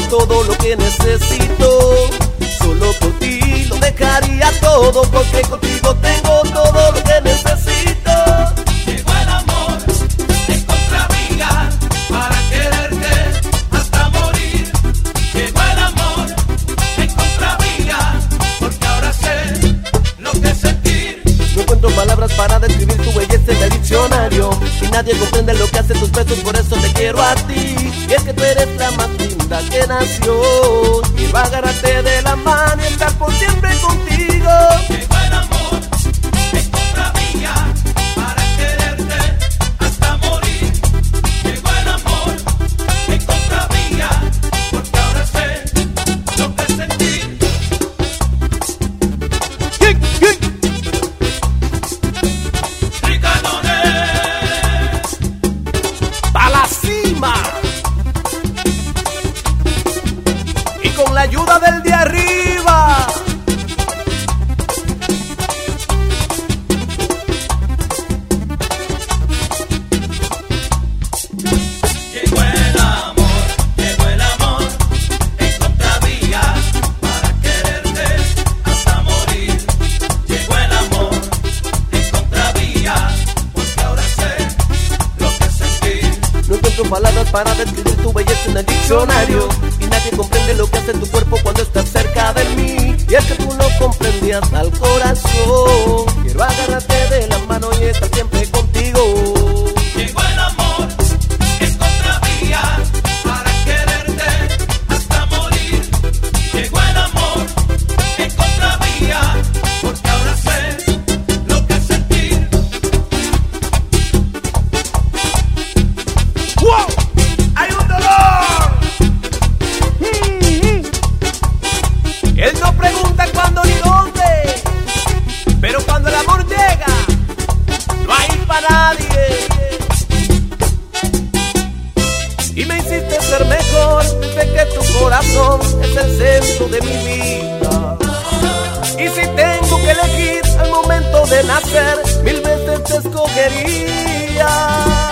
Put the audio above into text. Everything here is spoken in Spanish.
todo lo que necesito. Solo por ti lo dejaría todo, porque contigo tengo todo lo que necesito. Llegó el amor en contra mía para quererte hasta morir. Llegó el amor en contra mía porque ahora sé lo que es sentir. No encuentro palabras para describir tu belleza en el diccionario, y nadie comprende lo que hacen tus besos, por eso te quiero a ti. Y es que tú eres la más linda que nació. Quiero agarrarte de la mano y estar por siempre contigo. Llegó el amor en contra mía para quererte hasta morir. Llegó el amor en contra mía porque ahora sé lo que es sentir. Ricardones ¡Pa' la cima! Y con la ayuda del de arriba. llegó el amor en contra mía para quererte hasta morir. Llegó el amor en contra mía porque ahora sé lo que es sentir. No encuentro palabras para describir tu belleza en el diccionario, y nadie comprende lo que hace tu cuerpo cuando estás cerca de mí. Y es que tú no comprendías al corazón. Quiero agarrarte de la mano y estar siempre contigo. Llegó el amor en contra mía para quererte hasta morir. Llegó el amor en contra mía porque ahora sé lo que es sentir. ¡Wow! ¡Hay un dolor! Él no pregunta cuándo ni dónde, pero cuando el amor llega, no hay para nadie. Y me hiciste ser mejor desde que tu corazón es el centro de mi vida. Y si tengo que elegir al momento de nacer, 1000 veces te escogería.